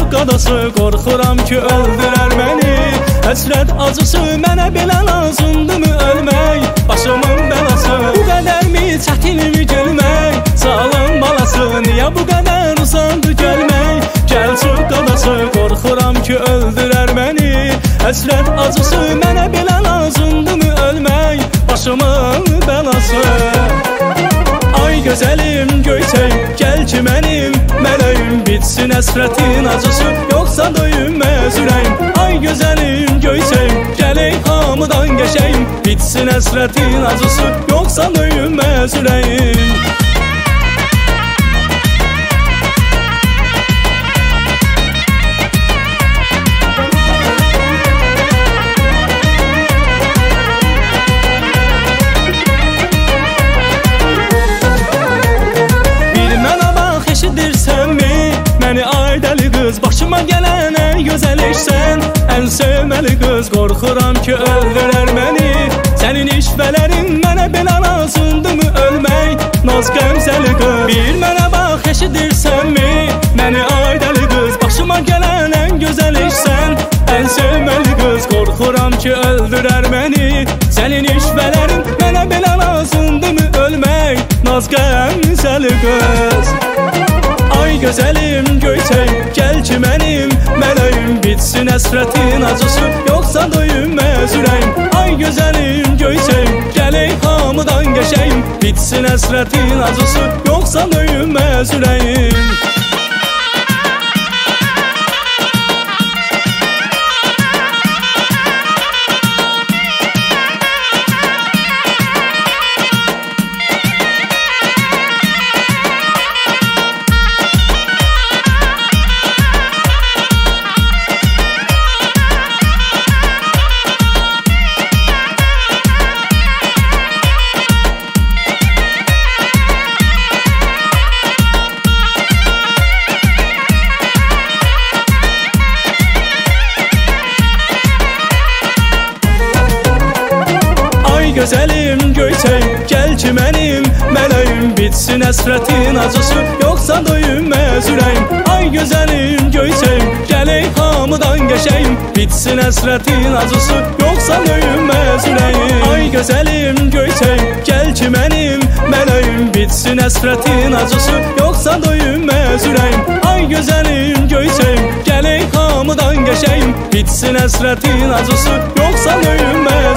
qadası, qorxuram ki öldürər məni. Həsrət acısı mənə belə lazımdımı ölmək, başımın belası. Bu qədərmi çətinmi gülmək, sağlam balası, niyə bu qədər uzandı gəlmək? Gəl çıx qadası, qorxuram ki öldürər məni. Həsrət acısı mənə belə lazımdımı ölmək, başımın belası. Ay gözəlim göyçək, gəl ki mənim mələyim, bitsin həsrətin acısı, yoxsa döyünməz ürəyim. Ay gözəlim göyçək, gələk hamıdan qəşəyim, bitsin həsrətin acısı, yoxsa döyünməz ürəyim. Başıma gələn ən gözəl işsən, ən sevməli qız, qorxuram ki öldürər məni. Sənin işvələrin mənə belə lazımdımı ölmək, naz qəmzəli qız. Bir mənə bax eşidirsənmi, məni ay dəli qız. Başıma gələn ən gözəl işsən, ən sevməli qız, qorxuram ki öldürər məni. Sənin işvələrin mənə belə lazımdımı ölmək, naz qəmzəli qız. Ay gözəlim göyçək, gəl ki mənim mələyim, bitsin həsrətin acısı, yoxsa döyünməz ürəyim. Ay gözəlim göyçək, gələk hamıdan qəşəyim, bitsin həsrətin acısı, yoxsa döyünməz ürəyim. Gözəlim göyçək, gəl ki mənim mələyim, bitsin həsrətin acısı, yoxsa döyünməz ürəyim. Ay gözəlim göyçək, gələk hamıdan qəşəyim, bitsin həsrətin acısı, yoxsa döyünməz ürəyim. Ay gözəlim göyçək, gəl ki mənim mələyim, bitsin həsrətin acısı, yoxsa döyünməz ürəyim. Ay gözəlim göyçək, gələk hamıdan qəşəyim, bitsin həsrətin acısı, yoxsa döyünməz